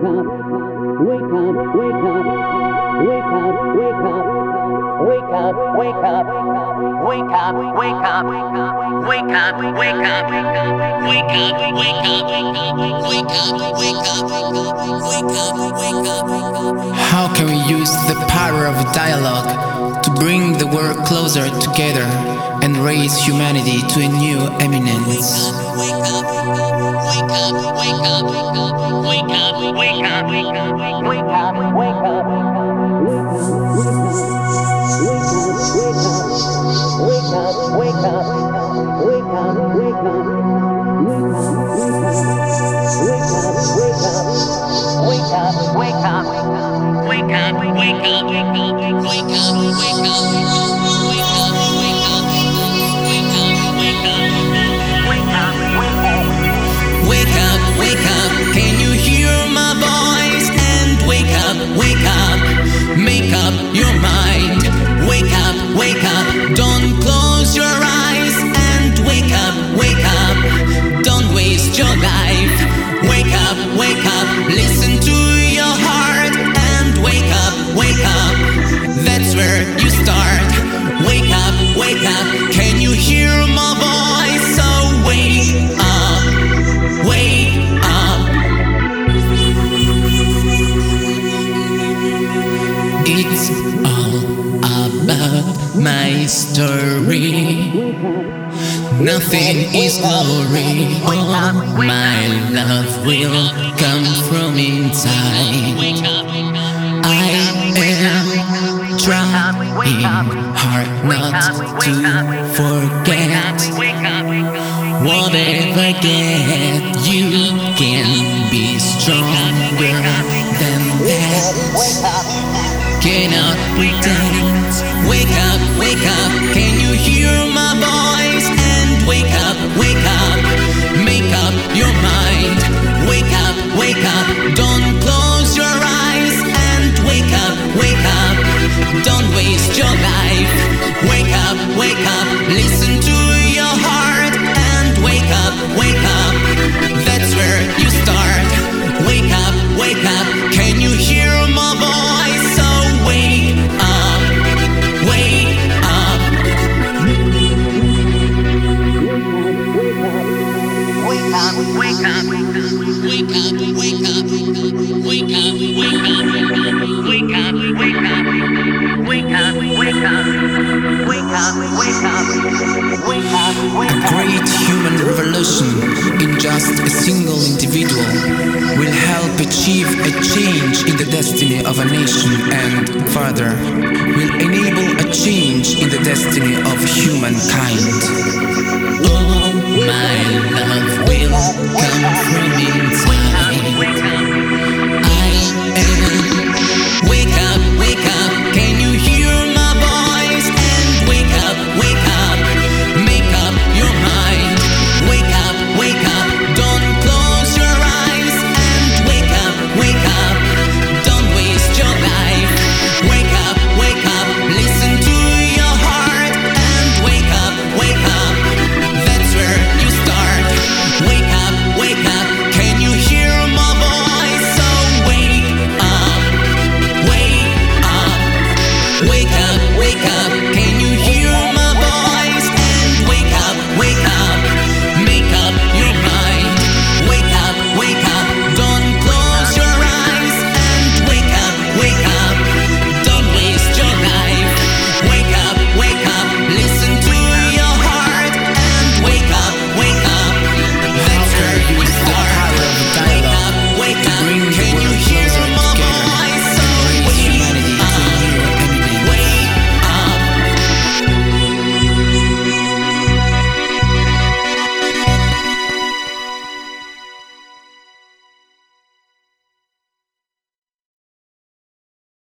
How can we use the power of dialogue to bring the world closer together and raise humanity to a new eminence? Make up your mind. Wake up, don't close your eyes. And wake up, don't waste your life. Wake up, listen to your heart. And wake up, that's where you start. Wake up, can you hear my voice? So wake up, wake up. It's all about my story. Nothing is glory. All my love will come from inside. I am trying hard not to forget. Whatever get, you can be stronger than that. Cannot pretend. Wake up, can you hear my voice? And wake up, make up your mind. Wake up, don't close your eyes. And wake up, don't waste your life. Wake up, listen to your heart. And wake up, that's where you start. Wake up, can you hear my voice? So wake up, wake up. Wake up, wake up. Wake up, wake up. Wake up, wake up. Wake up, wake up. Wake up, wake up. Wake up, wake up. Wake up, wake up. A great human revolution in just a single individual will help achieve a change in the destiny of a nation and, further, will enable a change in the destiny of humankind. Oh, my love will come from inside.